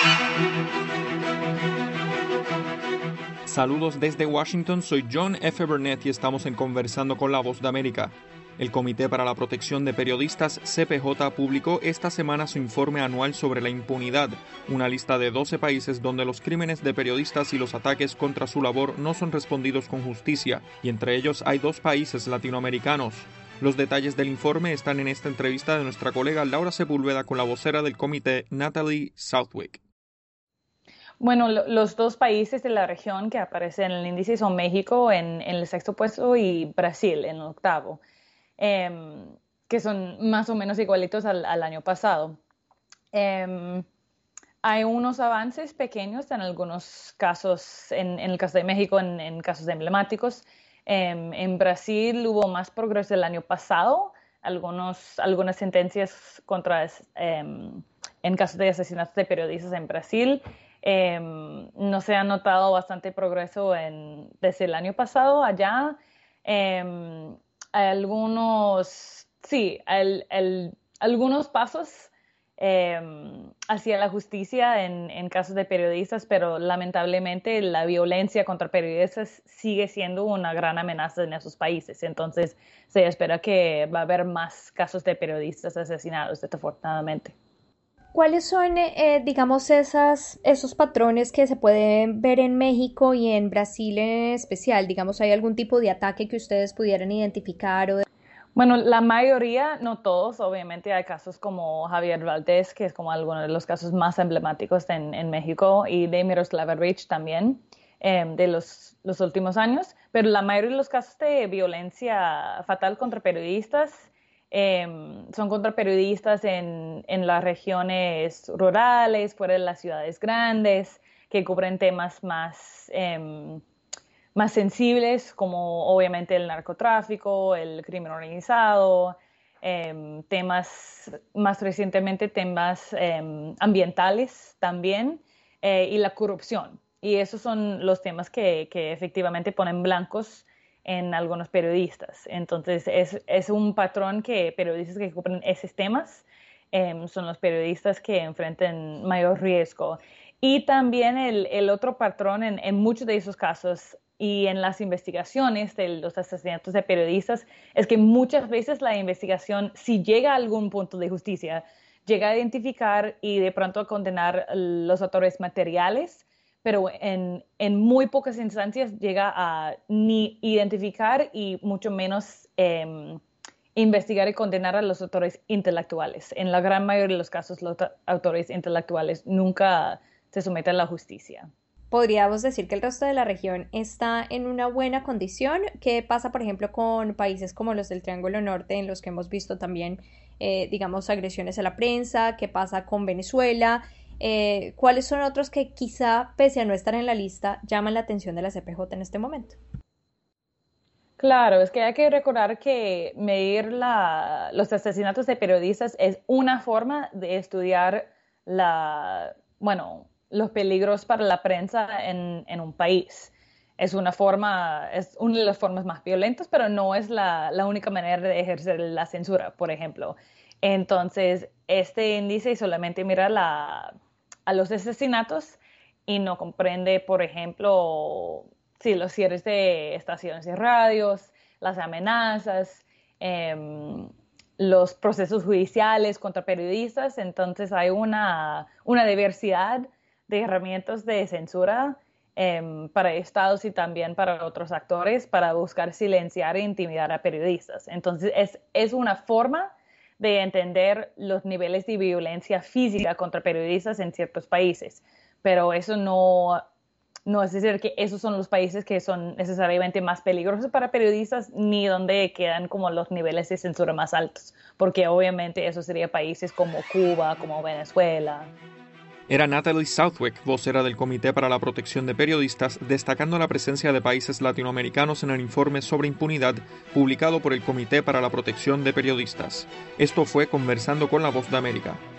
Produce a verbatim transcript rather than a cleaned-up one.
Saludos desde Washington, soy John F. Burnett y estamos en Conversando con la Voz de América. El Comité para la Protección de Periodistas, C P J, publicó esta semana su informe anual sobre la impunidad, una lista de doce países donde los crímenes de periodistas y los ataques contra su labor no son respondidos con justicia, y entre ellos hay dos países latinoamericanos. Los detalles del informe están en esta entrevista de nuestra colega Laura Sepúlveda con la vocera del comité, Natalie Southwick. Bueno, lo, los dos países de la región que aparecen en el índice son México en, en el sexto puesto y Brasil en el octavo, eh, que son más o menos igualitos al, al año pasado. Eh, hay unos avances pequeños en algunos casos, en, en el caso de México, en, en casos emblemáticos. Eh, en Brasil hubo más progreso el año pasado, algunos, algunas sentencias contra, eh, en casos de asesinatos de periodistas en Brasil. Eh, no se ha notado bastante progreso en, desde el año pasado allá. Eh, hay algunos, sí, el, el, algunos pasos eh, hacia la justicia en, en casos de periodistas, pero lamentablemente la violencia contra periodistas sigue siendo una gran amenaza en esos países. Entonces se espera que va a haber más casos de periodistas asesinados, desafortunadamente. ¿Cuáles son, eh, digamos, esas, esos patrones que se pueden ver en México y en Brasil en especial? Digamos, ¿hay algún tipo de ataque que ustedes pudieran identificar? O de... Bueno, la mayoría, no todos, obviamente hay casos como Javier Valdez, que es como alguno de los casos más emblemáticos en, en México, y de Miroslava Breach también, eh, de los, los últimos años, pero la mayoría de los casos de violencia fatal contra periodistas Eh, son contra periodistas en, en las regiones rurales, fuera de las ciudades grandes, que cubren temas más, eh, más sensibles, como obviamente el narcotráfico, el crimen organizado, eh, temas, más recientemente temas eh, ambientales también, eh, y la corrupción. Y esos son los temas que, que efectivamente ponen blancos en algunos periodistas. Entonces, es, es un patrón que periodistas que cubren esos temas eh, son los periodistas que enfrentan mayor riesgo. Y también el, el otro patrón en, en muchos de esos casos y en las investigaciones de los asesinatos de periodistas es que muchas veces la investigación, si llega a algún punto de justicia, llega a identificar y de pronto a condenar los autores materiales, pero en, en muy pocas instancias llega a ni identificar y mucho menos eh, investigar y condenar a los autores intelectuales. En la gran mayoría de los casos, los autores intelectuales nunca se someten a la justicia. ¿Podríamos decir que el resto de la región está en una buena condición? ¿Qué pasa, por ejemplo, con países como los del Triángulo Norte, en los que hemos visto también, eh, digamos, agresiones a la prensa? ¿Qué pasa con Venezuela? Eh, ¿Cuáles son otros que quizá, pese a no estar en la lista, llaman la atención de la C P J en este momento? Claro, es que hay que recordar que medir la, los asesinatos de periodistas es una forma de estudiar la, bueno, los peligros para la prensa en, en un país. Es una forma, es una de las formas más violentas, pero no es la, la única manera de ejercer la censura, por ejemplo. Entonces, este índice solamente mira la a los asesinatos y no comprende, por ejemplo, sí, los cierres de estaciones de radios, las amenazas, eh, los procesos judiciales contra periodistas. Entonces hay una, una diversidad de herramientas de censura eh, para estados y también para otros actores para buscar silenciar e intimidar a periodistas. Entonces es, es una forma de entender los niveles de violencia física contra periodistas en ciertos países. Pero eso no, no es decir que esos son los países que son necesariamente más peligrosos para periodistas, ni donde quedan como los niveles de censura más altos, porque obviamente eso sería países como Cuba, como Venezuela. Era Natalie Southwick, vocera del Comité para la Protección de Periodistas, destacando la presencia de países latinoamericanos en el informe sobre impunidad publicado por el Comité para la Protección de Periodistas. Esto fue Conversando con la Voz de América.